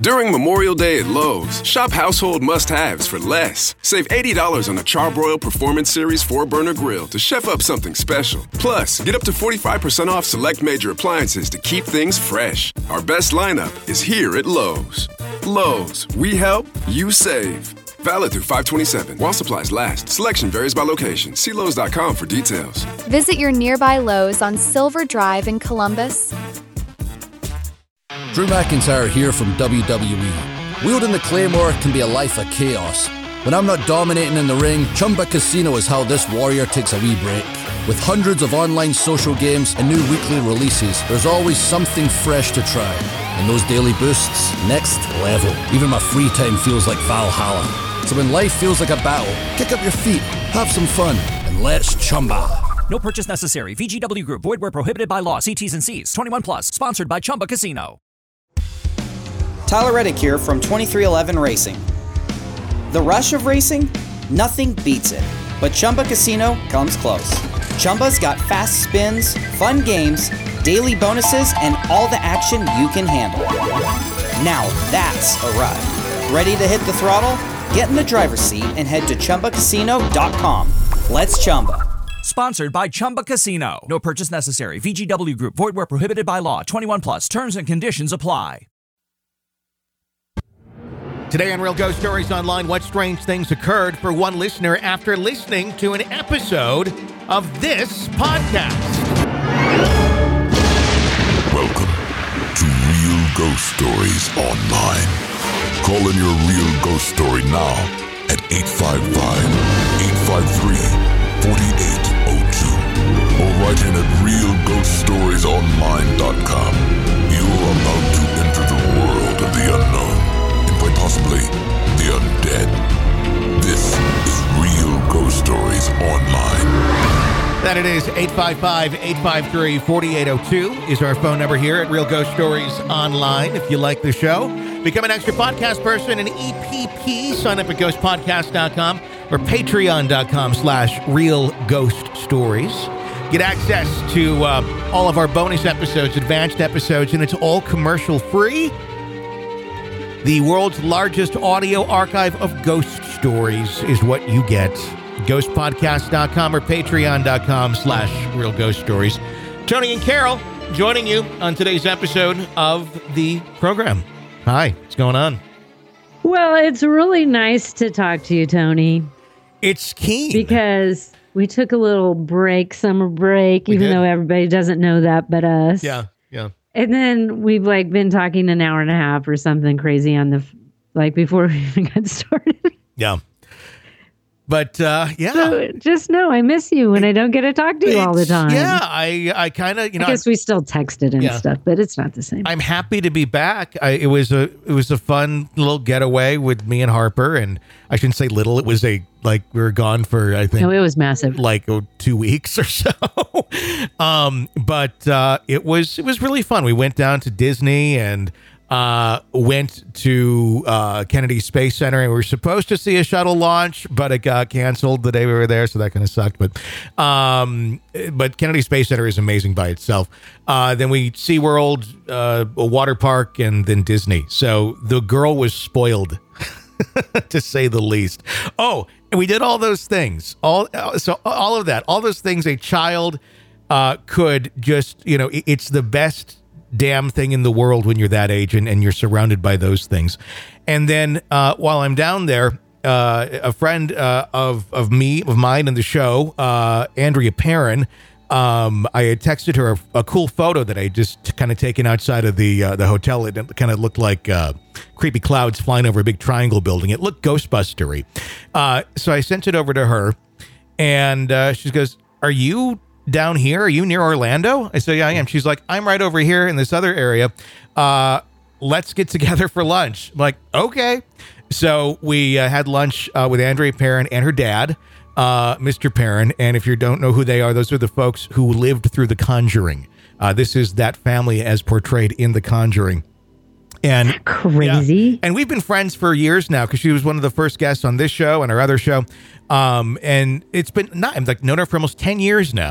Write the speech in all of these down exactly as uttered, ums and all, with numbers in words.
During Memorial Day at Lowe's, shop household must-haves for less. Save eighty dollars on a Charbroil Performance Series four burner grill to chef up something special. Plus, get up to forty-five percent off select major appliances to keep things fresh. Our best lineup is here at Lowe's. Lowe's, we help, you save. Valid through five twenty-seven. While supplies last. Selection varies by location. See Lowe's dot com for details. Visit your nearby Lowe's on Silver Drive in Columbus. Drew McIntyre here from W W E. Wielding the Claymore can be a life of chaos. When I'm not dominating in the ring, Chumba Casino is how this warrior takes a wee break. With hundreds of online social games and new weekly releases, there's always something fresh to try. And those daily boosts, next level. Even my free time feels like Valhalla. So when life feels like a battle, kick up your feet, have some fun, and let's Chumba. No purchase necessary. V G W Group. Void where prohibited by law. See T's and C's. twenty-one plus. Sponsored by Chumba Casino. Tyler Reddick here from twenty-three eleven Racing. The rush of racing? Nothing beats it. But Chumba Casino comes close. Chumba's got fast spins, fun games, daily bonuses, and all the action you can handle. Now that's a ride. Ready to hit the throttle? Get in the driver's seat and head to Chumba Casino dot com. Let's Chumba. Sponsored by Chumba Casino. No purchase necessary. V G W Group. Void where prohibited by law. twenty-one plus. Terms and conditions apply. Today on Real Ghost Stories Online, what strange things occurred for one listener after listening to an episode of this podcast. Welcome to Real Ghost Stories Online. Call in your real ghost story now at eight five five, eight five three, four eight zero two or write in at real ghost stories online dot com. You're about to enter the world of the unknown. Quite possibly the undead. This is Real Ghost Stories Online. That it is. eight five five, eight five three, four eight zero two is our phone number here at Real Ghost Stories Online. If you like the show, become an extra podcast person, an E P P. Sign up at ghost podcast dot com or patreon dot com slash Real Ghost Stories. Get access to uh, all of our bonus episodes, advanced episodes, and it's all commercial free. The world's largest audio archive of ghost stories is what you get. ghost podcast dot com or patreon dot com slash Real Ghost Stories. Tony and Carol joining you on today's episode of the program. Hi, what's going on? Well, it's really nice to talk to you, Tony. It's keen. Because we took a little break, summer break, we even did. Though everybody doesn't know that but us. Yeah, yeah. And then we've like been talking an hour and a half or something crazy on the, like before we even got started. Yeah. But uh, yeah. So just know I miss you when I don't get to talk to you it's, all the time. Yeah, I, I kind of, you know. I guess we still texted and yeah. stuff, but it's not the same. I'm happy to be back. I, it was a, it was a fun little getaway with me and Harper, and I shouldn't say little. It was a like we were gone for I think. No, it was massive. Like oh, two weeks or so. um, but uh, it was it was really fun. We went down to Disney and. Uh, went to uh, Kennedy Space Center, and we were supposed to see a shuttle launch, but it got canceled the day we were there, so that kind of sucked. But um, but Kennedy Space Center is amazing by itself. Uh, then we SeaWorld, uh, a water park, and then Disney. So the girl was spoiled, to say the least. Oh, and we did all those things. All so all of that, all those things a child uh, could just, you know, it, it's the best damn thing in the world when you're that age and, and you're surrounded by those things. And then uh, while I'm down there, uh, a friend uh, of of me, of mine in the show, uh, Andrea Perrin, um, I had texted her a, a cool photo that I just kind of taken outside of the uh, the hotel. It kind of looked like uh, creepy clouds flying over a big triangle building. It looked Ghostbustery. Uh, so I sent it over to her, and uh, she goes, "Are you down here? Are you near Orlando?" I said, "Yeah, I am." She's like, "I'm right over here in this other area. Uh, let's get together for lunch." I'm like, okay. So we uh, had lunch uh, with Andrea Perrin and her dad, uh, Mister Perrin. And if you don't know who they are, those are the folks who lived through The Conjuring. Uh, this is that family as portrayed in The Conjuring. And crazy. Yeah, and we've been friends for years now because she was one of the first guests on this show and our other show. Um, and it's been not, I'm like known her for almost ten years now.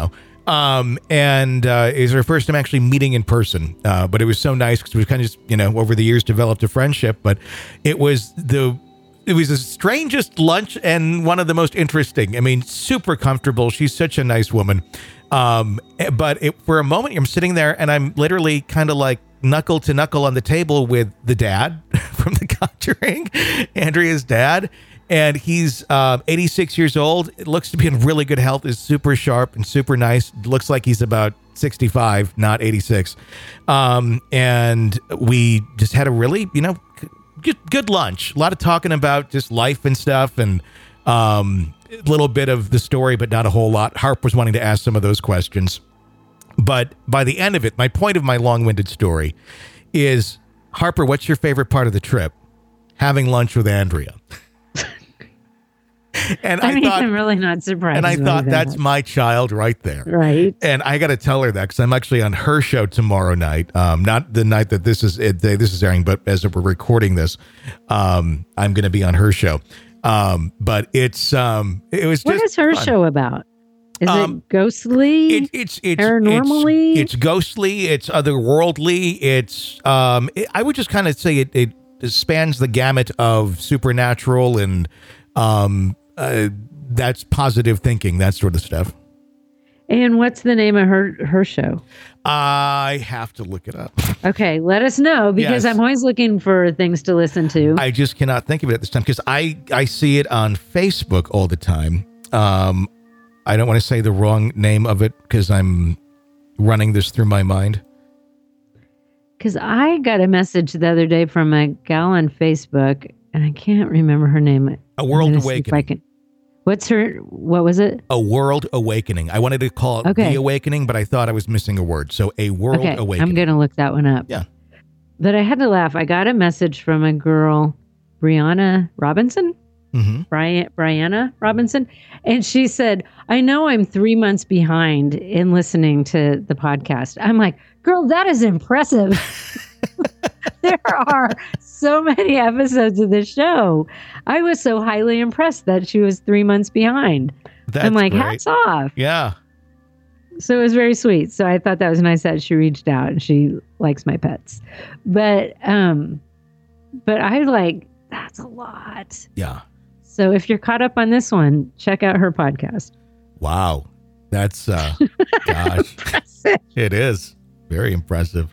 Um, and uh, it was our first time actually meeting in person. Uh, but it was so nice because we kind of just, you know, over the years developed a friendship. But it was the it was the strangest lunch and one of the most interesting. I mean, super comfortable. She's such a nice woman. Um, but it, for a moment, I'm sitting there and I'm literally kind of like knuckle to knuckle on the table with the dad from The Conjuring, Andrea's dad. And he's uh, eighty-six years old. It looks to be in really good health. Is super sharp and super nice. Looks like he's about sixty-five, not eighty-six. Um, and we just had a really, you know, good, good lunch. A lot of talking about just life and stuff, and um, a little bit of the story, but not a whole lot. Harp was wanting to ask some of those questions. But by the end of it, my point of my long-winded story is, Harper, what's your favorite part of the trip? Having lunch with Andrea. And I, I mean, thought, I'm really not surprised. And I thought, that. that's my child right there. Right. And I got to tell her that because I'm actually on her show tomorrow night. Um, not the night that this is it, this is airing, but as we're recording this, um, I'm going to be on her show. Um, but it's um, it was. What just is her fun. show about? Is um, it ghostly? It, it's it's paranormally. It's, it's ghostly. It's otherworldly. It's um. It, I would just kind of say it, it spans the gamut of supernatural and um. Uh, that's positive thinking, that sort of stuff. And what's the name of her her show? I have to look it up. Okay, let us know because Yes. I'm always looking for things to listen to. I just cannot think of it at this time because I, I see it on Facebook all the time. Um, I don't want to say the wrong name of it because I'm running this through my mind. Because I got a message the other day from a gal on Facebook, and I can't remember her name. A World I'm gonna see if I Awakening. can- What's her? What was it? A World Awakening. I wanted to call it Okay. The Awakening, but I thought I was missing a word. So A World Okay, Awakening. I'm gonna look that one up. Yeah. But I had to laugh. I got a message from a girl, Brianna Robinson. Mm-hmm. Brian, Brianna Robinson. And she said, I know I'm three months behind in listening to the podcast. I'm like, girl, that is impressive. There are so many episodes of the show. I was so highly impressed that she was three months behind. That's I'm like, great. hats off. Yeah. So it was very sweet. So I thought that was nice that she reached out and she likes my pets. But, um, but I like, that's a lot. Yeah. So if you're caught up on this one, check out her podcast. Wow. That's, uh, gosh, it is very impressive.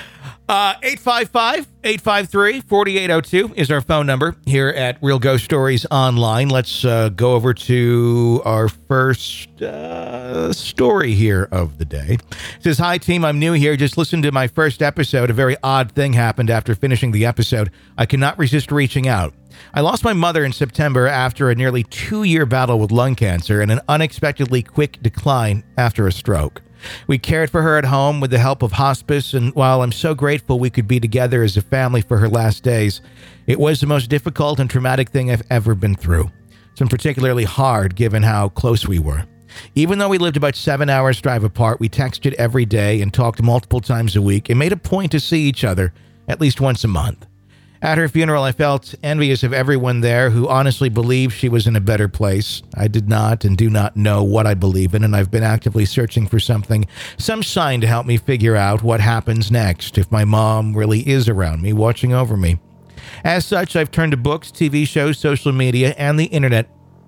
Uh, eight five five, eight five three, four eight zero two is our phone number here at Real Ghost Stories Online. Let's uh, go over to our first uh, story here of the day. It says, hi, team. I'm new here. Just listened to my first episode. A very odd thing happened after finishing the episode. I cannot resist reaching out. I lost my mother in September after a nearly two-year battle with lung cancer and an unexpectedly quick decline after a stroke. We cared for her at home with the help of hospice, and while I'm so grateful we could be together as a family for her last days, it was the most difficult and traumatic thing I've ever been through. It's been particularly hard given how close we were. Even though we lived about seven hours drive apart, we texted every day and talked multiple times a week and made a point to see each other at least once a month. At her funeral, I felt envious of everyone there who honestly believed she was in a better place. I did not and do not know what I believe in, and I've been actively searching for something, some sign to help me figure out what happens next if my mom really is around me, watching over me. As such, I've turned to books, T V shows, social media, and the internet,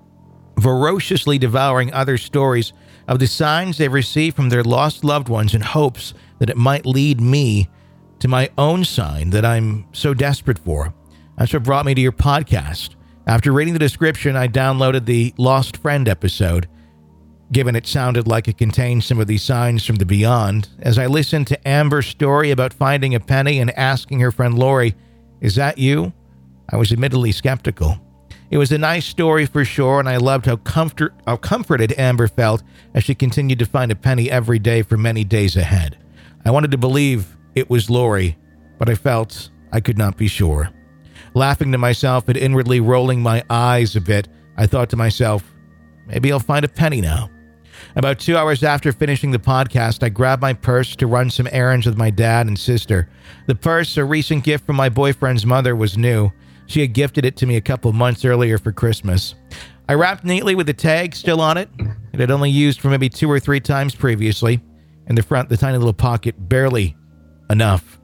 voraciously devouring other stories of the signs they've received from their lost loved ones in hopes that it might lead me to my own sign that I'm so desperate for. That's what brought me to your podcast. After reading the description, I downloaded the Lost Friend episode, given it sounded like it contained some of these signs from the beyond. As I listened to Amber's story about finding a penny and asking her friend Lori, is that you? I was admittedly skeptical. It was a nice story for sure, and I loved how, comfort, how comforted Amber felt as she continued to find a penny every day for many days ahead. I wanted to believe it was Lori, but I felt I could not be sure. Laughing to myself and inwardly rolling my eyes a bit, I thought to myself, maybe I'll find a penny now. About two hours after finishing the podcast, I grabbed my purse to run some errands with my dad and sister. The purse, a recent gift from my boyfriend's mother, was new. She had gifted it to me a couple months earlier for Christmas. I wrapped neatly with the tag still on it. It had only used for maybe two or three times previously. In the front, the tiny little pocket, barely enough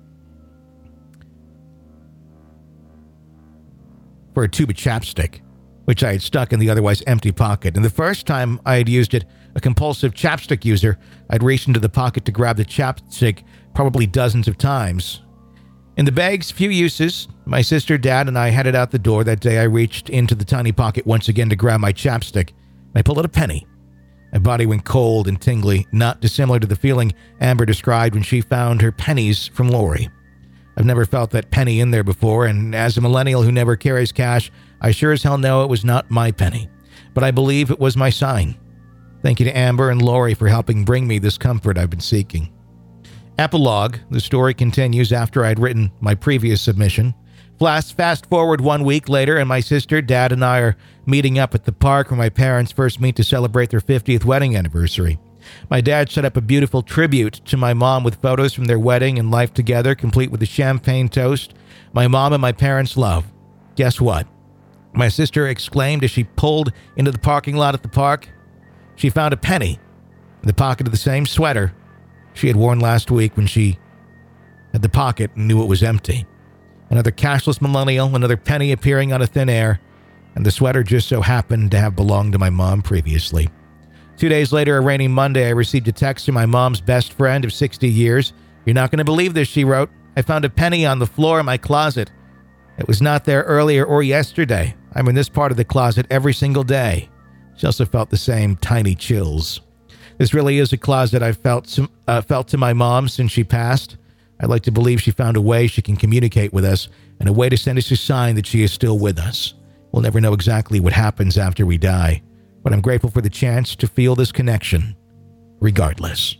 for a tube of chapstick, which I had stuck in the otherwise empty pocket. And the first time I had used it, a compulsive chapstick user, I'd reached into the pocket to grab the chapstick probably dozens of times. In the bag's few uses, my sister, dad, and I headed out the door. That day I reached into the tiny pocket once again to grab my chapstick, and I pulled out a penny. My body went cold and tingly, not dissimilar to the feeling Amber described when she found her pennies from Lori. I've never felt that penny in there before, and as a millennial who never carries cash, I sure as hell know it was not my penny. But I believe it was my sign. Thank you to Amber and Lori for helping bring me this comfort I've been seeking. Epilogue. The story continues after I'd written my previous submission. Fast forward one week later, and my sister, dad, and I are meeting up at the park where my parents first meet to celebrate their fiftieth wedding anniversary. My dad set up a beautiful tribute to my mom with photos from their wedding and life together, complete with a champagne toast my mom and my parents love. Guess what? My sister exclaimed as she pulled into the parking lot at the park. She found a penny in the pocket of the same sweater she had worn last week when she had the pocket and knew it was empty. Another cashless millennial, another penny appearing out of thin air, and the sweater just so happened to have belonged to my mom previously. Two days later, a rainy Monday, I received a text from my mom's best friend of sixty years. "You're not going to believe this," she wrote. "I found a penny on the floor in my closet. It was not there earlier or yesterday. I'm in this part of the closet every single day." She also felt the same tiny chills. This really is a closet I've felt to, uh, felt to my mom since she passed. I'd like to believe she found a way she can communicate with us and a way to send us a sign that she is still with us. We'll never know exactly what happens after we die, but I'm grateful for the chance to feel this connection, regardless.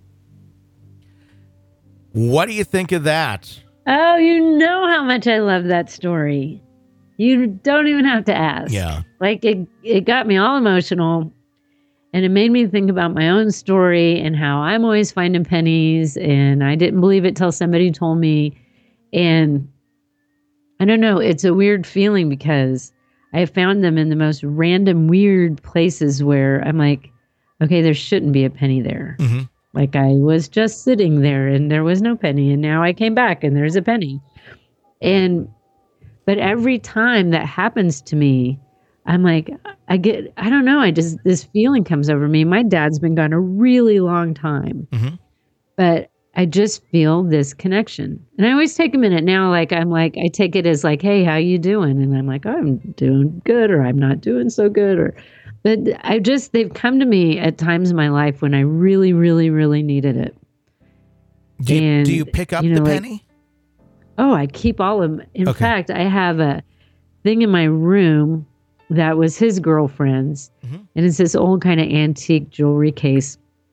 What do you think of that? Oh, you know how much I love that story. You don't even have to ask. Yeah. Like, it, it got me all emotional. And it made me think about my own story and how I'm always finding pennies. And I didn't believe it till somebody told me. And I don't know, it's a weird feeling because I have found them in the most random, weird places where I'm like, okay, there shouldn't be a penny there. Mm-hmm. Like, I was just sitting there and there was no penny. And now I came back and there's a penny. And, but every time that happens to me, I'm like, I get, I don't know. I just, this feeling comes over me. My dad's been gone a really long time, mm-hmm. but I just feel this connection. And I always take a minute now. Like, I'm like, I take it as like, hey, how you doing? And I'm like, oh, I'm doing good, or I'm not doing so good. Or, but I just, they've come to me at times in my life when I really, really, really needed it. Do you, and, do you pick up you know, the like, penny? Oh, I keep all of them. In Okay. fact, I have a thing in my room that was his girlfriend's. Mm-hmm. And it's this old kind of antique jewelry case.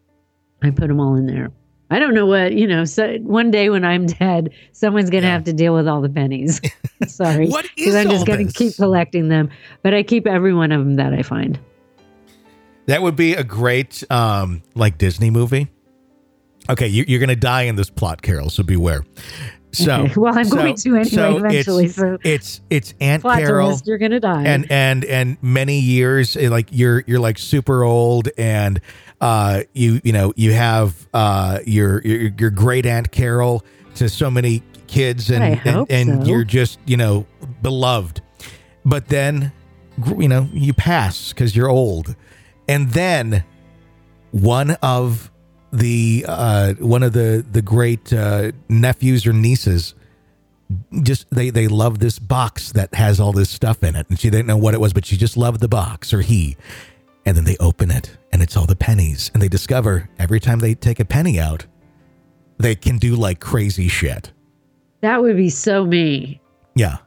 I put them all in there. I don't know what, you know, so one day when I'm dead, someone's going to Yeah. have to deal with all the pennies. Sorry. What is Because I'm all just going this? to keep collecting them. But I keep every one of them that I find. That would be a great, um, like, Disney movie. Okay, you, you're going to die in this plot, Carol, so beware. So, Well, I'm so- going to anyway so eventually. It's, so it's it's Aunt plot Carol, twist, you're going to die. and and and many years, eh, like you're you're like super old, and uh, you you know you have uh your your, your great Aunt Carol to so many kids, and I and, hope and so. you're just you know beloved, but then gr- you know you pass because you're old, and then one of the uh, one of the the great uh, nephews or nieces just they they love this box that has all this stuff in it, and she didn't know what it was, but she just loved the box, or he. And then they open it and it's all the pennies, and they discover every time they take a penny out, they can do like crazy shit. that would be so me. Yeah.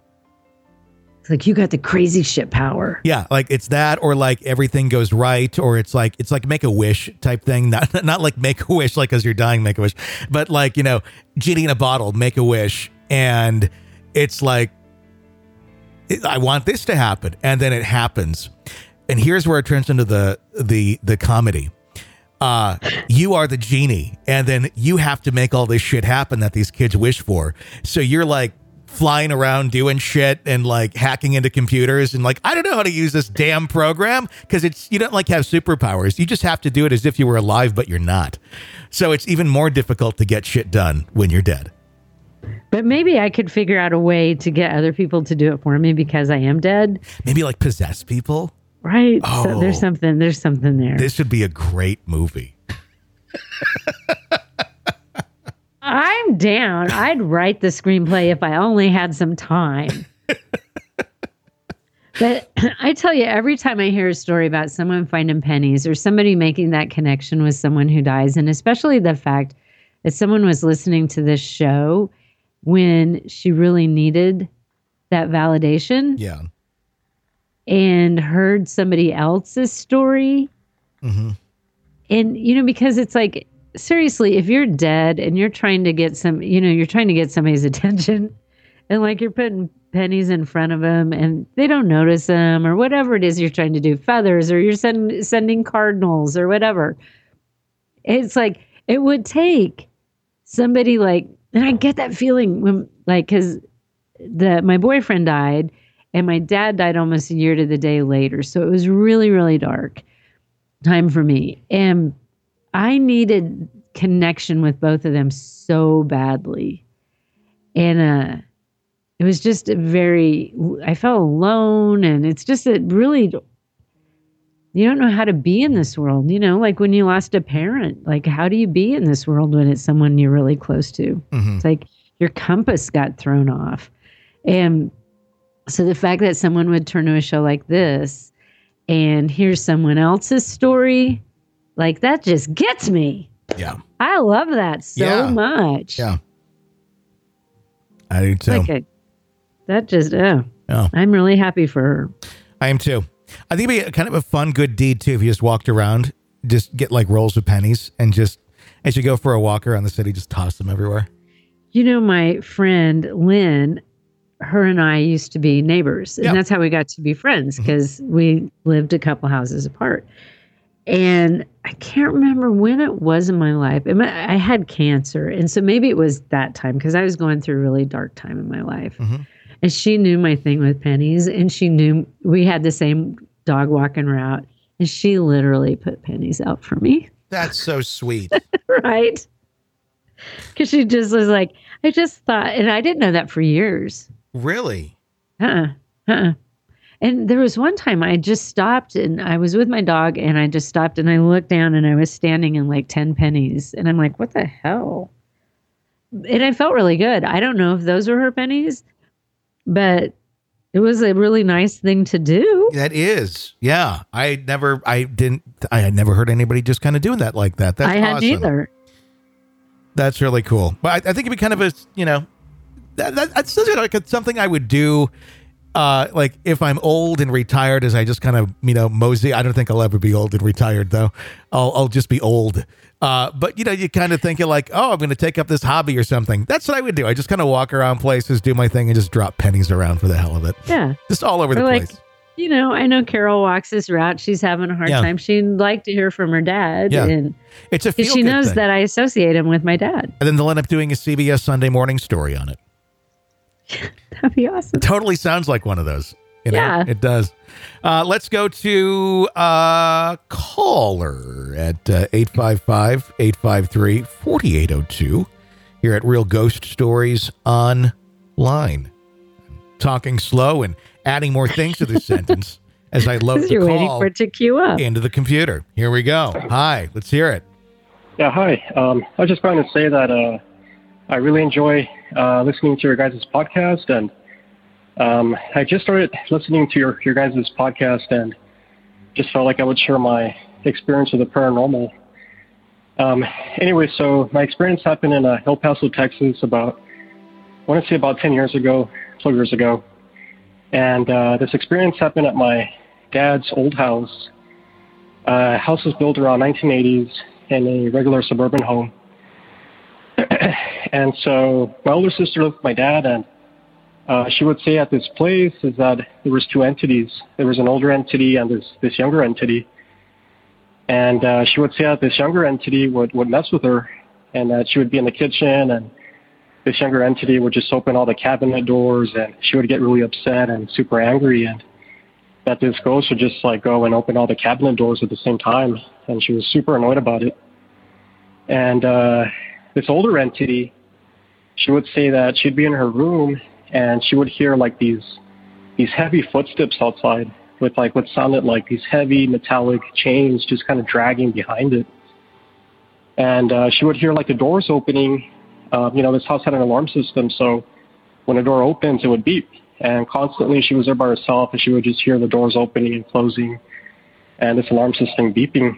It's like, you got the crazy shit power. Yeah, like it's that, or like everything goes right, or it's like it's like make a wish type thing. Not not like make a wish like as you're dying, make a wish, but like, you know, genie in a bottle, make a wish, and it's like I want this to happen, and then it happens. And here's where it turns into the the the comedy. Uh, you are the genie, and then you have to make all this shit happen that these kids wish for. So you're like flying around doing shit and like hacking into computers and like, I don't know how to use this damn program because it's, you don't like have superpowers. You just have to do it as if you were alive, but you're not. So it's even more difficult to get shit done when you're dead. But maybe I could figure out a way to get other people to do it for me because I am dead. Maybe like possess people. Right. Oh, so there's something, there's something there. This would be a great movie. I'm down. I'd write the screenplay if I only had some time. But I tell you, every time I hear a story about someone finding pennies or somebody making that connection with someone who dies, and especially the fact that someone was listening to this show when she really needed that validation. Yeah. And heard somebody else's story. Mm-hmm. And, you know, because it's like, seriously, if you're dead and you're trying to get some, you know, you're trying to get somebody's attention and like you're putting pennies in front of them and they don't notice them or whatever it is you're trying to do, feathers, or you're send, sending cardinals or whatever. It's like, it would take somebody like, and I get that feeling when like, cause the, my boyfriend died and my dad died almost a year to the day later. So it was really, really dark time for me. And I needed connection with both of them so badly. And uh, it was just a very, I felt alone. And it's just that really, you don't know how to be in this world. You know, like when you lost a parent, like how do you be in this world when it's someone you're really close to? Mm-hmm. It's like your compass got thrown off. And so the fact that someone would turn to a show like this and hear someone else's story, like that just gets me. Yeah. I love that so yeah. much. Yeah. I do too. Like a, that just, oh, oh, I'm really happy for her. I am too. I think it'd be kind of a fun, good deed too if you just walked around, just get like rolls of pennies and just, as you go for a walk around the city, just toss them everywhere. You know, my friend Lynn, her and I used to be neighbors, and yep. that's how we got to be friends because mm-hmm. we lived a couple houses apart. And I can't remember when it was in my life. I had cancer. And so maybe it was that time because I was going through a really dark time in my life. Mm-hmm. And she knew my thing with pennies. And she knew we had the same dog walking route. And she literally put pennies out for me. That's so sweet. Right? Because she just was like, I just thought, and I didn't know that for years. Really? Uh-uh. Uh-uh. And there was one time I just stopped and I was with my dog and I just stopped and I looked down and I was standing in like ten pennies. And I'm like, what the hell? And I felt really good. I don't know if those were her pennies, but it was a really nice thing to do. That is. Yeah. I never, I didn't, I had never heard anybody just kind of doing that like that. That's I had awesome. neither. That's really cool. But I, I think it'd be kind of a, you know, that, that, that's like a, something I would do. Uh, like if I'm old and retired, as I just kind of, you know, mosey. I don't think I'll ever be old and retired though. I'll, I'll just be old. Uh, but you know, you kind of think you're like, oh, I'm going to take up this hobby or something. That's what I would do. I just kind of walk around places, do my thing, and just drop pennies around for the hell of it. Yeah, just all over or the like, place. You know, I know Carol walks this route. She's having a hard yeah. time. She'd like to hear from her dad. Yeah. And it's a she knows thing. that I associate him with my dad. And then they'll end up doing a C B S Sunday morning story on it. That'd be awesome. It totally sounds like one of those. You know, yeah, it does. Uh, let's go to uh caller at uh, eight five five, eight five three, four eight zero two here at Real Ghost Stories Online. I'm talking slow and adding more things to this sentence as I load the You're call waiting for it to queue up into the computer. Here we go. Hi, let's hear it. Yeah, hi. Um, I was just going to say that uh, I really enjoy uh, listening to your guys' podcast, and Um, I just started listening to your, your guys' podcast and just felt like I would share my experience with the paranormal. Um, anyway, so my experience happened in uh, El Paso, Texas about, I want to say about ten years ago, twelve years ago. And uh, this experience happened at my dad's old house. Uh, house was built around nineteen eighties in a regular suburban home. And so my older sister lived with my dad, and Uh, she would say at this place is that there was two entities. There was an older entity and this, this younger entity. And uh, she would say that this younger entity would, would mess with her and that she would be in the kitchen and this younger entity would just open all the cabinet doors, and she would get really upset and super angry, and that this ghost would just like go and open all the cabinet doors at the same time, and she was super annoyed about it. And uh, this older entity, she would say that she'd be in her room and she would hear like these these heavy footsteps outside with like what sounded like these heavy metallic chains just kind of dragging behind it. And uh, she would hear like the doors opening. Uh, you know, this house had an alarm system, so when a door opens, it would beep. And constantly she was there by herself, and she would just hear the doors opening and closing and this alarm system beeping.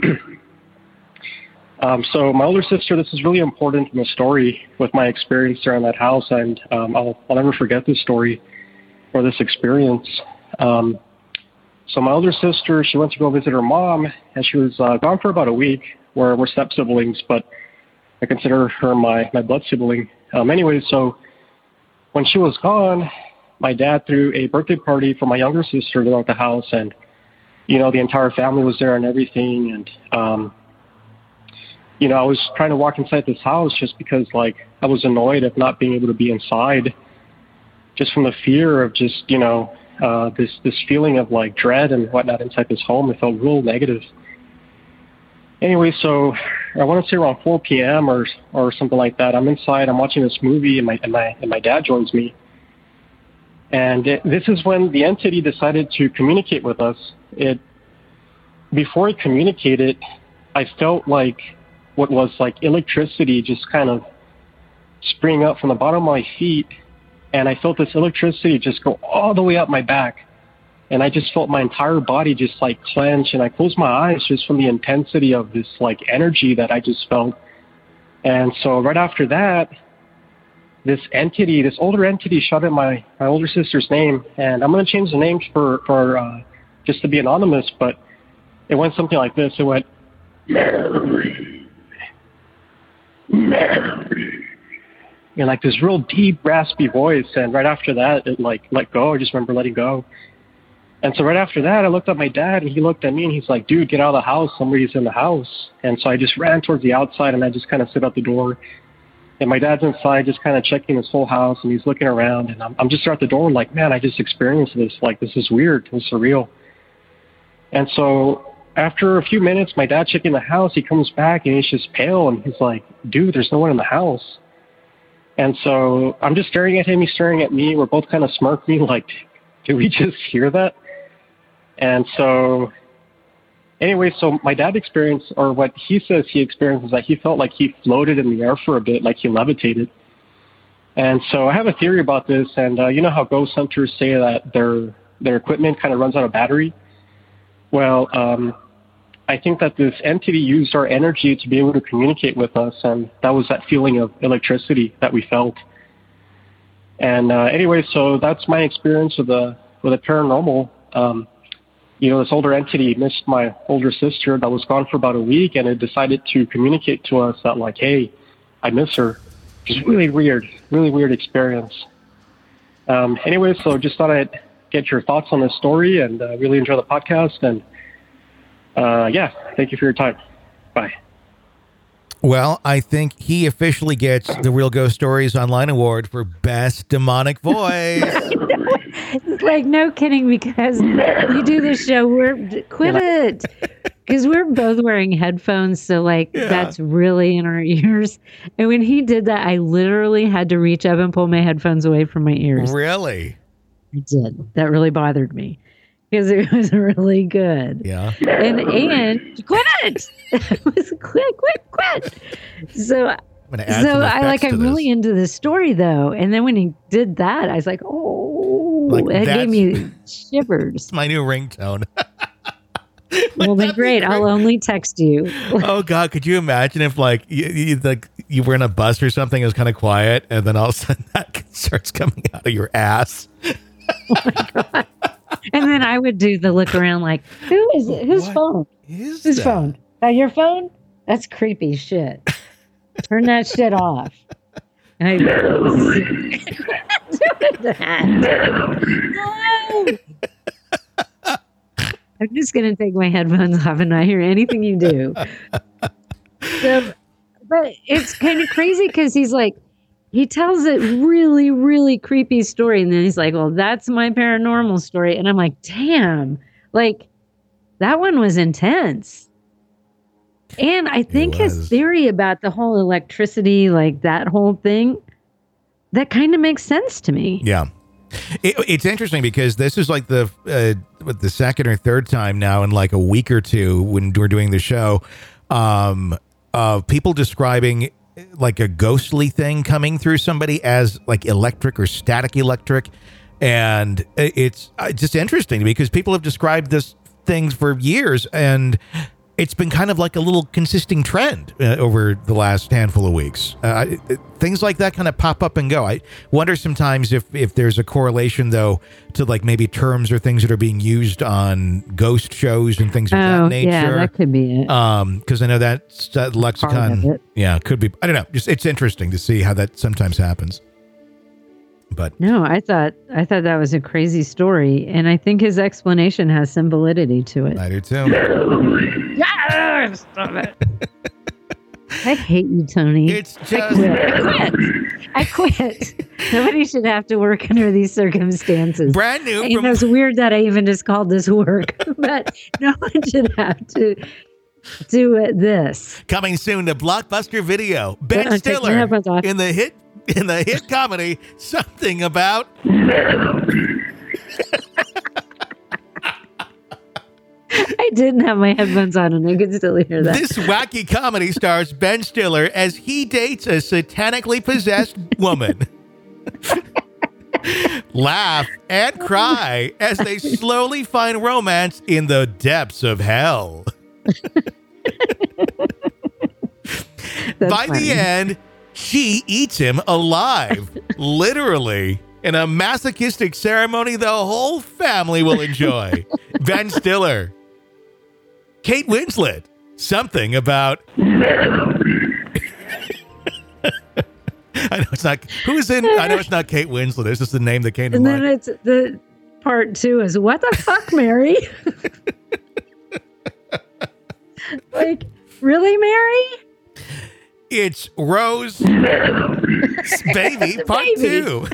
um, so my older sister, this is really important in the story with my experience there in that house, and um, I'll, I'll never forget this story or this experience. Um, so my older sister, she went to go visit her mom, and she was uh, gone for about a week. We're, we're step-siblings, but I consider her my, my blood sibling. Um, anyway, so when she was gone, my dad threw a birthday party for my younger sister there at the house, and, you know, the entire family was there and everything. And, um, you know, I was trying to walk inside this house just because, like, I was annoyed of not being able to be inside, just from the fear of just, you know, uh, this, this feeling of, like, dread and whatnot inside this home. It felt real negative. Anyway, so I want to say around four p.m. or or something like that. I'm inside. I'm watching this movie, and my and my and my dad joins me. And it, this is when the entity decided to communicate with us. It before it communicated, I felt like what was like electricity just kind of spring up from the bottom of my feet, and I felt this electricity just go all the way up my back. And I just felt my entire body just like clench, and I closed my eyes just from the intensity of this like energy that I just felt. And so right after that, this entity, this older entity shouted my, my older sister's name, and I'm going to change the name for, for uh, just to be anonymous, but it went something like this. It went, Mary, Mary, in like this real deep, raspy voice. And right after that, it like let go. I just remember letting go. And so right after that, I looked at my dad, and he looked at me, and he's like, dude, get out of the house. Somebody's in the house. And so I just ran towards the outside, and I just kind of stood at the door. And my dad's inside just kind of checking his whole house, and he's looking around. And I'm, I'm just at the door like, man, I just experienced this. Like, this is weird. It's surreal. And so after a few minutes, my dad checking the house, he comes back, and he's just pale. And he's like, dude, there's no one in the house. And so I'm just staring at him. He's staring at me. We're both kind of smirking like, did we just hear that? And so, anyway, so my dad experienced, or what he says he experienced, is that he felt like he floated in the air for a bit, like he levitated. And so I have a theory about this, and uh, you know how ghost hunters say that their their equipment kind of runs out of battery? Well, um, I think that this entity used our energy to be able to communicate with us, and that was that feeling of electricity that we felt. And uh, anyway, so that's my experience with the with the paranormal. Um, You know, this older entity missed my older sister that was gone for about a week, and it decided to communicate to us that, like, hey, I miss her. It's really weird, really weird experience. Um, anyway, so just thought I'd get your thoughts on this story, and uh, really enjoy the podcast. And uh, yeah, thank you for your time. Bye. Well, I think he officially gets the Real Ghost Stories Online Award for Best Demonic Voice. Like, no kidding, because you do this show, we're quit it, because we're both wearing headphones, so like yeah. That's really in our ears. And when he did that, I literally had to reach up and pull my headphones away from my ears. Really? I did. That really bothered me because it was really good. Yeah. And and quit it. It was quit, quit, quit. So. So I like I'm really into this story though, and then when he did that, I was like, oh, like, it gave me shivers. It's my new ringtone. Well, then great. I'll only text you. Oh God, could you imagine if like you, you like you were in a bus or something, it was kind of quiet, and then all of a sudden that starts coming out of your ass. Oh my God! And then I would do the look around, like, who is it? Whose what phone? Is Whose that? phone? Uh, your phone? That's creepy shit. Turn that shit off. And I doing that. No. I'm just gonna take my headphones off and not hear anything you do. So, but it's kind of crazy because he's like, he tells it really, really creepy story. And then he's like, well, that's my paranormal story. And I'm like, damn, like that one was intense. And I think his theory about the whole electricity, like that whole thing, that kind of makes sense to me. Yeah. It, it's interesting because this is like the uh, the second or third time now in like a week or two when we're doing the show um, of people describing like a ghostly thing coming through somebody as like electric or static electric. And it's just interesting because people have described this things for years, and it's been kind of like a little consistent trend uh, over the last handful of weeks. Uh, it, things like that kind of pop up and go. I wonder sometimes if, if there's a correlation, though, to like maybe terms or things that are being used on ghost shows and things of oh, that nature. Yeah, that could be it. Um, because I know that, that lexicon, yeah, could be. I don't know. Just it's interesting to see how that sometimes happens. But no, I thought I thought that was a crazy story, and I think his explanation has some validity to it. I do too. Yeah, stop it. I hate you, Tony. It's just I quit. I quit. I quit. Nobody should have to work under these circumstances. Brand new. And From- it was weird that I even just called this work, but no one should have to do it this. Coming soon to Blockbuster Video. Ben I'll Stiller in the hit in the hit comedy Something About I didn't have my headphones on and I could still hear that. This wacky comedy stars Ben Stiller as he dates a satanically possessed woman. Laugh and cry as they slowly find romance in the depths of hell. By funny. the end, she eats him alive, literally, in a masochistic ceremony the whole family will enjoy. Ben Stiller. Kate Winslet. Something About... I know it's not... Who's in... I know it's not Kate Winslet. It's just the name that came to and mind. then it's the part two is, what the fuck, Mary? Like, really, Mary? It's Rose Baby Part Baby. Two.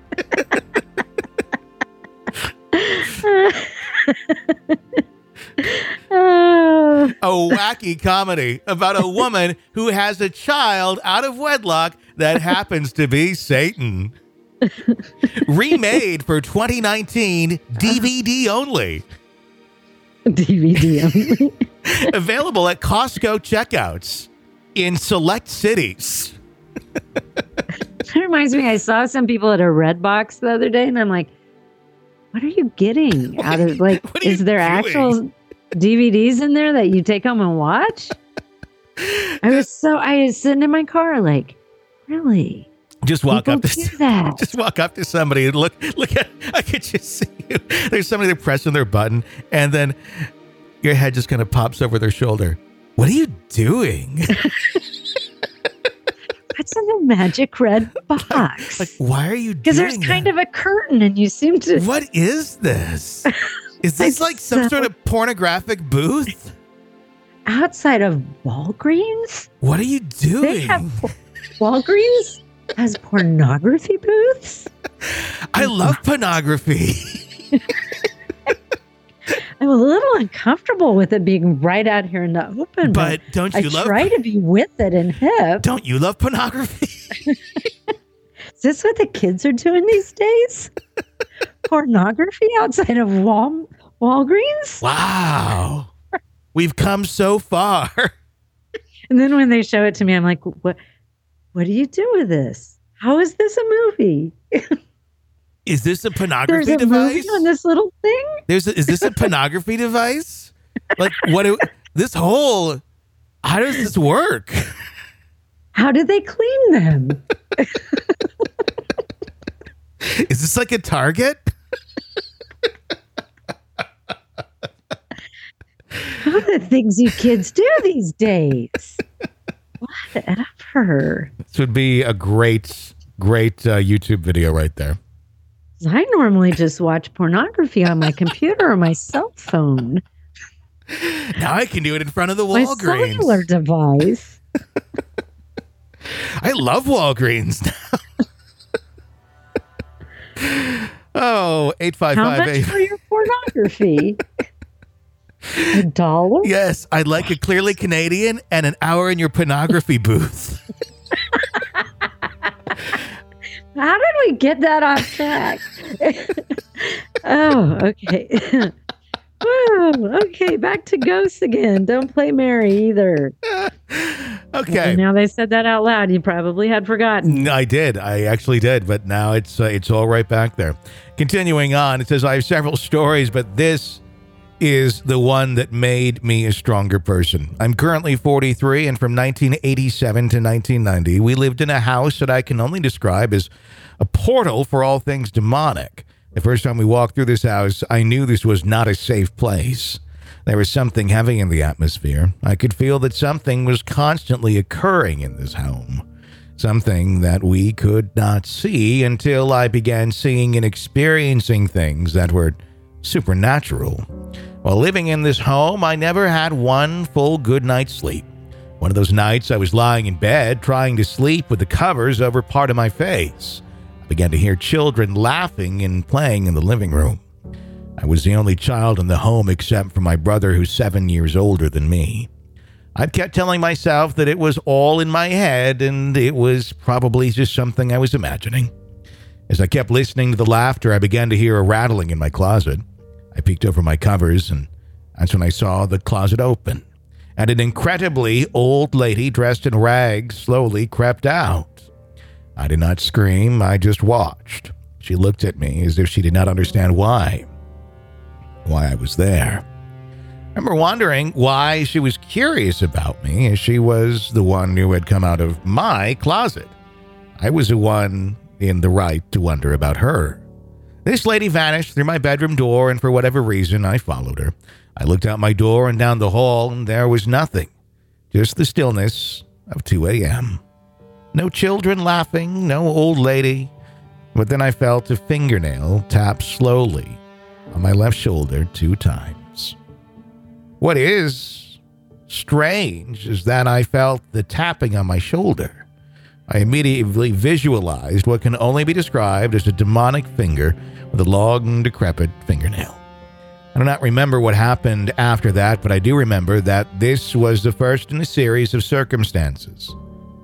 Oh. A wacky comedy about a woman who has a child out of wedlock that happens to be Satan. Remade for twenty nineteen, D V D only. D V D only. Available at Costco checkouts in select cities. That reminds me, I saw some people at a Redbox the other day, and I'm like, what are you getting out of, like, What are is you there doing? actual D V Ds in there that you take home and watch? I was so, I was sitting in my car like, really? Just walk People up to do that. just walk up to somebody and look look at I could just see you. There's somebody there pressing their button, and then your head just kind of pops over their shoulder. What are you doing? What's in the magic red box? Like, why are you doing Because there's kind that? of a curtain, and you seem to. What is this? Is this It's like some so- sort of pornographic booth? Outside of Walgreens? What are you They doing? have Walgreens has pornography booths? I love pornography. I'm a little uncomfortable with it being right out here in the open. But don't you I love try to be with it and hip. Don't you love pornography? Is this what the kids are doing these days? Pornography outside of Wal Walgreens? Wow. We've come so far. And then when they show it to me, I'm like, what what do you do with this? How is this a movie? Is this a There's pornography a device? movie on this little thing? There's a, is this a pornography device? Like what? Do, this whole how does this work? How did they clean them? Is this like a Target? How are the things you kids do these days? Whatever. This would be a great, great uh, YouTube video right there. I normally just watch pornography on my computer or my cell phone. Now I can do it in front of the My Walgreens. cellular device. I love Walgreens now. Oh, eight five How five much eight. for your pornography? A dollar? Yes, I'd like a Clearly Canadian and an hour in your pornography booth. How did we get that off track? Oh, okay. Woo, okay, back to ghosts again. Don't play Mary either. Okay. And now they said that out loud. You probably had forgotten. I did. I actually did. But now it's uh, it's all right back there. Continuing on, it says, I have several stories, but this is the one that made me a stronger person. I'm currently forty-three, and from nineteen eighty-seven to nineteen ninety, we lived in a house that I can only describe as a portal for all things demonic. The first time we walked through this house, I knew this was not a safe place. There was something heavy in the atmosphere. I could feel that something was constantly occurring in this home. Something that we could not see until I began seeing and experiencing things that were supernatural. While living in this home, I never had one full good night's sleep. One of those nights I was lying in bed trying to sleep with the covers over part of my face. I began to hear children laughing and playing in the living room. I was the only child in the home except for my brother, who's seven years older than me. I kept telling myself that it was all in my head and it was probably just something I was imagining. As I kept listening to the laughter, I began to hear a rattling in my closet. I peeked over my covers, and that's when I saw the closet open, and an incredibly old lady dressed in rags slowly crept out. I did not scream, I just watched. She looked at me as if she did not understand why. Why I was there. I remember wondering why she was curious about me, as she was the one who had come out of my closet. I was the one in the right to wonder about her. This lady vanished through my bedroom door, and for whatever reason, I followed her. I looked out my door and down the hall, and there was nothing. Just the stillness of two a.m. No children laughing, no old lady. But then I felt a fingernail tap slowly on my left shoulder two times. What is strange is that I felt the tapping on my shoulder. I immediately visualized what can only be described as a demonic finger with a long, decrepit fingernail. I do not remember what happened after that, but I do remember that this was the first in a series of circumstances.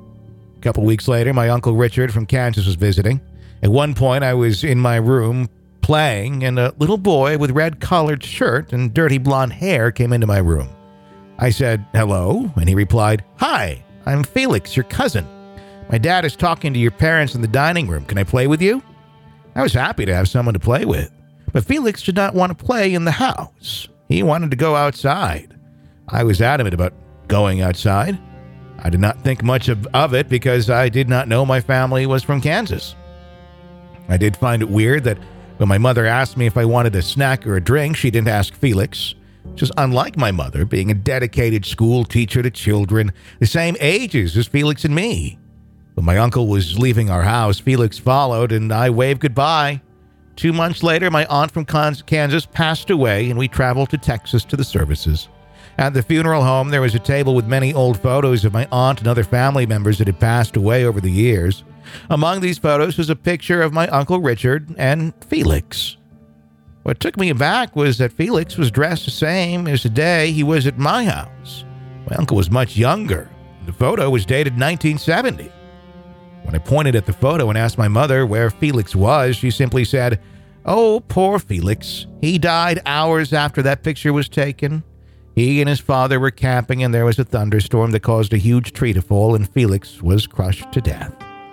A couple weeks later, my Uncle Richard from Kansas was visiting. At one point, I was in my room playing, and a little boy with red-collared shirt and dirty blonde hair came into my room. I said, hello, and he replied, hi, I'm Felix, your cousin. My dad is talking to your parents in the dining room. Can I play with you? I was happy to have someone to play with, but Felix did not want to play in the house. He wanted to go outside. I was adamant about going outside. I did not think much of, of it because I did not know my family was from Kansas. I did find it weird that when my mother asked me if I wanted a snack or a drink, she didn't ask Felix, which is unlike my mother, being a dedicated school teacher to children the same ages as Felix and me. When my uncle was leaving our house, Felix followed, and I waved goodbye. Two months later, my aunt from Kansas passed away, and we traveled to Texas to the services. At the funeral home, there was a table with many old photos of my aunt and other family members that had passed away over the years. Among these photos was a picture of my Uncle Richard and Felix. What took me aback was that Felix was dressed the same as the day he was at my house. My uncle was much younger. The photo was dated nineteen seventy. When I pointed at the photo and asked my mother where Felix was, she simply said, oh, poor Felix. He died hours after that picture was taken. He and his father were camping, and there was a thunderstorm that caused a huge tree to fall, and Felix was crushed to death.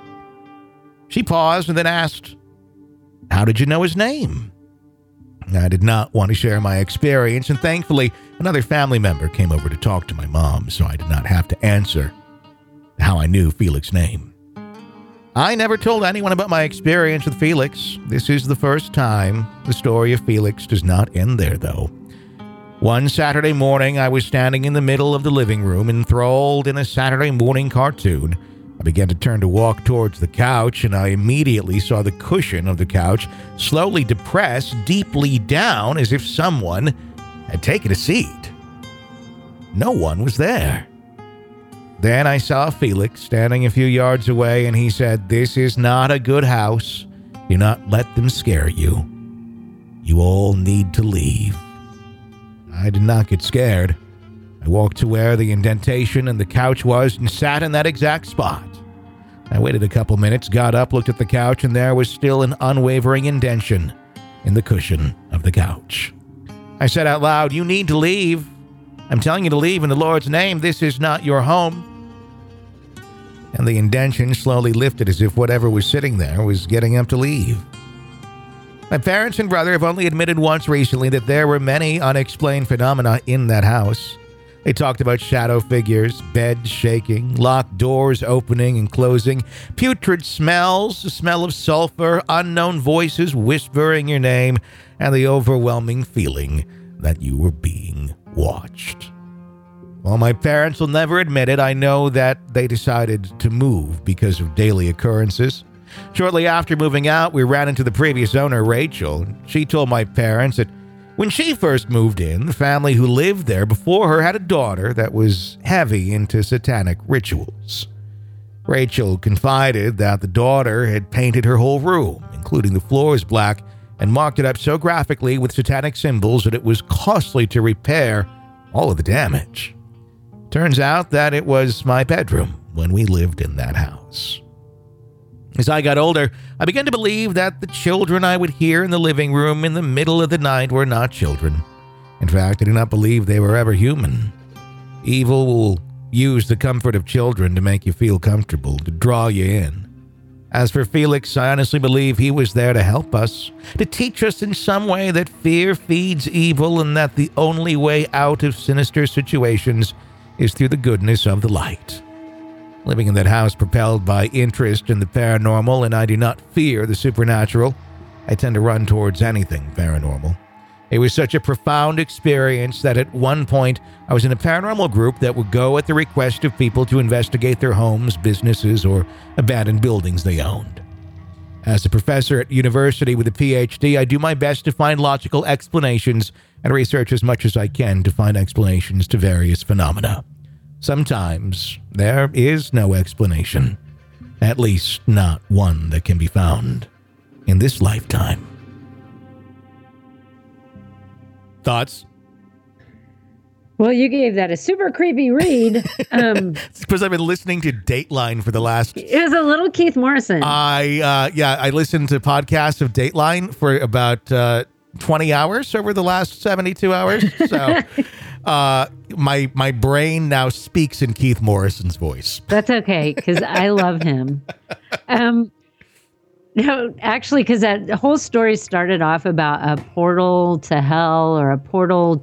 She paused and then asked, how did you know his name? I did not want to share my experience, and thankfully, another family member came over to talk to my mom, so I did not have to answer how I knew Felix's name. I never told anyone about my experience with Felix. This is the first time. The story of Felix does not end there, though. One Saturday morning, I was standing in the middle of the living room, enthralled in a Saturday morning cartoon. I began to turn to walk towards the couch, and I immediately saw the cushion of the couch slowly depress deeply down as if someone had taken a seat. No one was there. Then I saw Felix standing a few yards away, and he said, this is not a good house. Do not let them scare you. You all need to leave. I did not get scared. I walked to where the indentation in the couch was and sat in that exact spot. I waited a couple minutes, got up, looked at the couch, and there was still an unwavering indentation in the cushion of the couch. I said out loud, "You need to leave. I'm telling you to leave in the Lord's name. This is not your home." And the indentation slowly lifted as if whatever was sitting there was getting up to leave. My parents and brother have only admitted once recently that there were many unexplained phenomena in that house. They talked about shadow figures, beds shaking, locked doors opening and closing, putrid smells, the smell of sulfur, unknown voices whispering your name, and the overwhelming feeling that you were being watched. While my parents will never admit it, I know that they decided to move because of daily occurrences. Shortly after moving out, we ran into the previous owner, Rachel. She told my parents that when she first moved in, the family who lived there before her had a daughter that was heavy into satanic rituals. Rachel confided that the daughter had painted her whole room, including the floors, black, and marked it up so graphically with satanic symbols that it was costly to repair all of the damage. Turns out that it was my bedroom when we lived in that house. As I got older, I began to believe that the children I would hear in the living room in the middle of the night were not children. In fact, I do not believe they were ever human. Evil will use the comfort of children to make you feel comfortable, to draw you in. As for Felix, I honestly believe he was there to help us, to teach us in some way that fear feeds evil and that the only way out of sinister situations is through the goodness of the light. Living in that house propelled by interest in the paranormal, and I do not fear the supernatural. I tend to run towards anything paranormal. It was such a profound experience that at one point I was in a paranormal group that would go at the request of people to investigate their homes, businesses, or abandoned buildings they owned. As a professor at university with a P H D, I do my best to find logical explanations and research as much as I can to find explanations to various phenomena. Sometimes there is no explanation, at least not one that can be found in this lifetime. Thoughts? Well, you gave that a super creepy read. Um, it's because I've been listening to Dateline for the last... It was a little Keith Morrison. I, uh, yeah, I listened to podcasts of Dateline for about uh, twenty hours over the last seventy-two hours. So... Uh, my my brain now speaks in Keith Morrison's voice. That's okay, because I love him. Um, no, actually, because that whole story started off about a portal to hell or a portal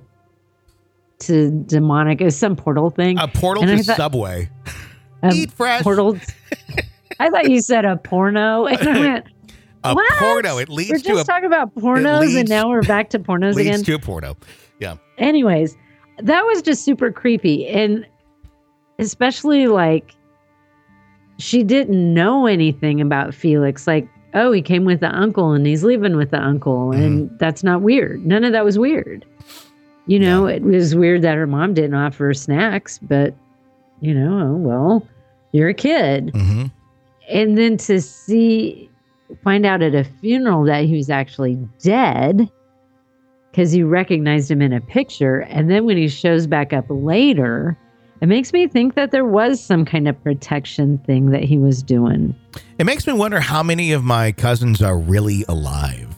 to demonic. It was some portal thing. A portal and to thought, Subway. Eat fresh. Portal. I thought you said a porno, and I went, a what? porno. It leads we're to just a, talking about pornos, leads, and now we're back to pornos leads again. Leads to a porno. Yeah. Anyways. That was just super creepy. And especially like she didn't know anything about Felix. Like, oh, he came with the uncle and he's leaving with the uncle. Mm-hmm. And that's not weird. None of that was weird. You know, yeah. It was weird that her mom didn't offer her snacks, but you know, oh, well, you're a kid. Mm-hmm. And then to see, find out at a funeral that he was actually dead, because you recognized him in a picture. And then when he shows back up later, it makes me think that there was some kind of protection thing that he was doing. It makes me wonder how many of my cousins are really alive.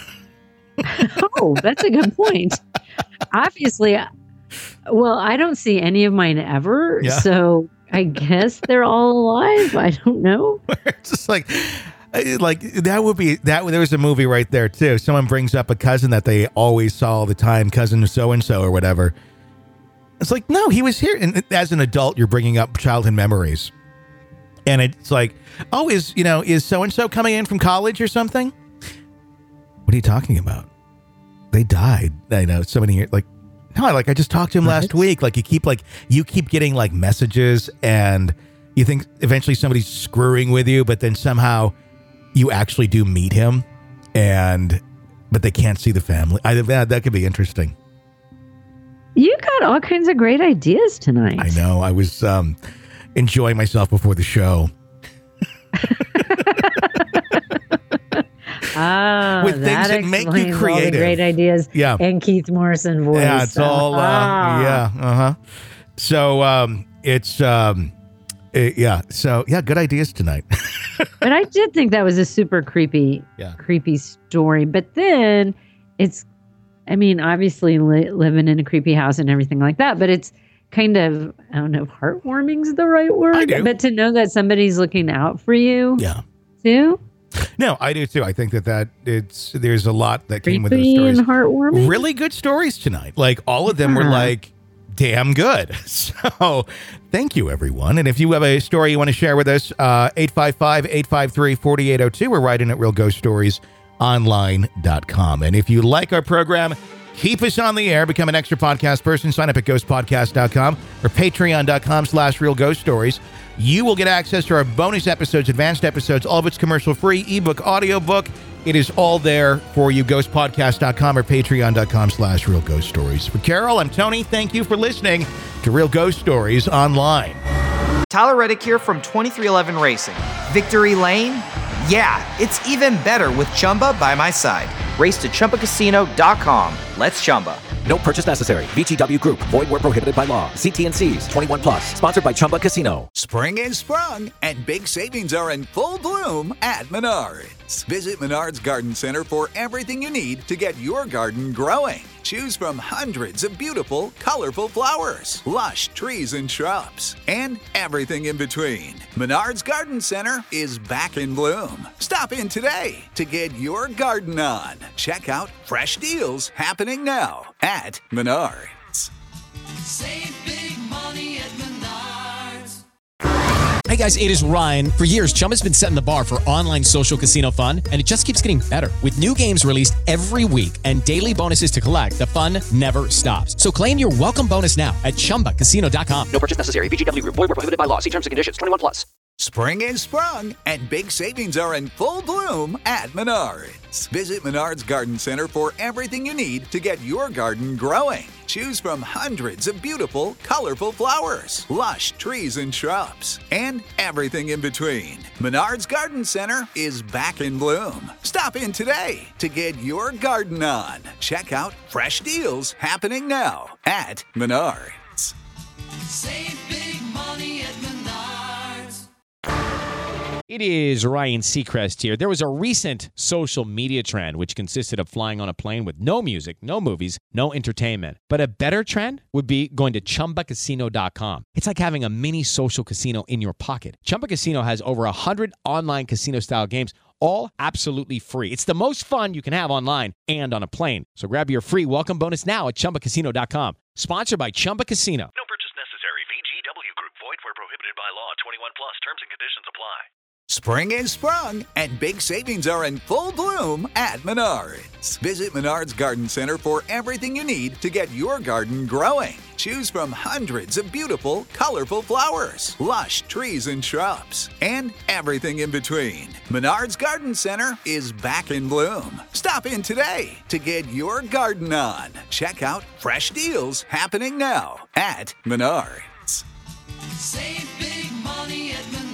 Oh, that's a good point. Obviously, well, I don't see any of mine ever. Yeah. So I guess they're all alive. I don't know. It's just like... Like that would be that. There was a movie right there too. Someone brings up a cousin that they always saw all the time, cousin so and so or whatever. It's like, no, he was here. And as an adult, you're bringing up childhood memories, and it's like, oh, is you know, is so and so coming in from college or something? What are you talking about? They died. I know so many years. Like, no, like I just talked to him last week. Like you keep like you keep getting like messages, and you think eventually somebody's screwing with you, but then somehow. You actually do meet him, and but they can't see the family. I that, that could be interesting. You got all kinds of great ideas tonight. I know. I was um, enjoying myself before the show. Ah, with things that that make you explains all the creative. great ideas. Yeah. And Keith Morrison voice. Yeah, it's all, uh, Ah. yeah, uh-huh. So, um, it's, um, it- yeah, so, yeah, good ideas tonight. But I did think that was a super creepy, Yeah. creepy story. But then it's, I mean, obviously li- living in a creepy house and everything like that, but it's kind of, I don't know if heartwarming's the right word, I do. but to know that somebody's looking out for you Yeah. too. No, I do too. I think that that it's, there's a lot that came with those Creepy stories. and heartwarming. Really good stories tonight. Like all of them were Yeah. like damn good. So thank you, everyone. And if you have a story you want to share with us, uh, eight five five, eight five three, four eight zero two or write in at real ghost stories online dot com. And if you like our program, keep us on the air, become an extra podcast person, sign up at ghost podcast dot com or patreon dot com slash real ghost stories. You will get access to our bonus episodes, advanced episodes, all of it's commercial free, ebook, audiobook. It is all there for you, ghost podcast dot com or patreon dot com slash real ghost stories. For Carol, I'm Tony. Thank you for listening to Real Ghost Stories Online. Tyler Reddick here from twenty-three eleven Racing. Victory Lane? Yeah, it's even better with Chumba by my side. Race to Chumba Casino dot com. Let's Chumba. No purchase necessary. V G W Group. Void where prohibited by law. See T and C's. twenty-one plus. Sponsored by Chumba Casino. Spring is sprung, and big savings are in full bloom at Menards. Visit Menards Garden Center for everything you need to get your garden growing. Choose from hundreds of beautiful, colorful flowers, lush trees and shrubs, and everything in between. Menards Garden Center is back in bloom. Stop in today to get your garden on. Check out fresh deals happening now at Menards. Save big money at Menards. Hey guys, it is Ryan. For years, Chumba's been setting the bar for online social casino fun, and it just keeps getting better. With new games released every week and daily bonuses to collect, the fun never stops. So claim your welcome bonus now at chumba casino dot com. No purchase necessary. V G W Group. Void where prohibited by law. See terms and conditions. twenty-one plus. Spring is sprung, and big savings are in full bloom at Menards. Visit Menards Garden Center for everything you need to get your garden growing. Choose from hundreds of beautiful, colorful flowers, lush trees and shrubs, and everything in between. Menards Garden Center is back in bloom. Stop in today to get your garden on. Check out fresh deals happening now at Menards. Save big money at Menards. It is Ryan Seacrest here. There was a recent social media trend which consisted of flying on a plane with no music, no movies, no entertainment. But a better trend would be going to chumba casino dot com. It's like having a mini social casino in your pocket. Chumba Casino has over one hundred online casino-style games, all absolutely free. It's the most fun you can have online and on a plane. So grab your free welcome bonus now at chumba casino dot com. Sponsored by Chumba Casino. No purchase necessary. V G W Group. Void where prohibited by law. twenty-one plus. Terms and conditions apply. Spring is sprung, and big savings are in full bloom at Menards. Visit Menards Garden Center for everything you need to get your garden growing. Choose from hundreds of beautiful, colorful flowers, lush trees and shrubs, and everything in between. Menards Garden Center is back in bloom. Stop in today to get your garden on. Check out fresh deals happening now at Menards. Save big money at Menards.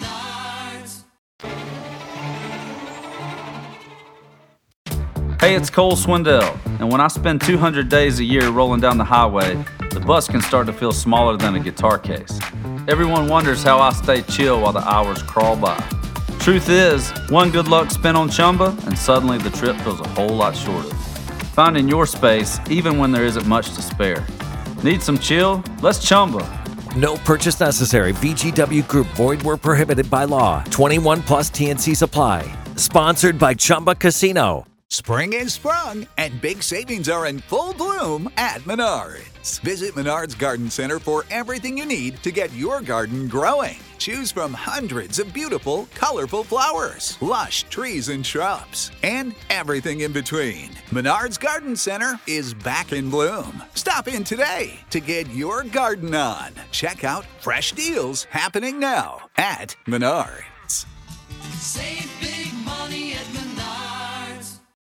Hey, it's Cole Swindell, and when I spend two hundred days a year rolling down the highway, the bus can start to feel smaller than a guitar case. Everyone wonders how I stay chill while the hours crawl by. Truth is, one good luck spent on Chumba, and suddenly the trip feels a whole lot shorter. Finding your space, even when there isn't much to spare. Need some chill? Let's Chumba. No purchase necessary. V G W Group. Void where prohibited by law. twenty-one plus T and C's apply. Sponsored by Chumba Casino. Spring is sprung, and big savings are in full bloom at Menards. Visit Menards Garden Center for everything you need to get your garden growing. Choose from hundreds of beautiful, colorful flowers, lush trees and shrubs, and everything in between. Menards Garden Center is back in bloom. Stop in today to get your garden on. Check out fresh deals happening now at Menards. Save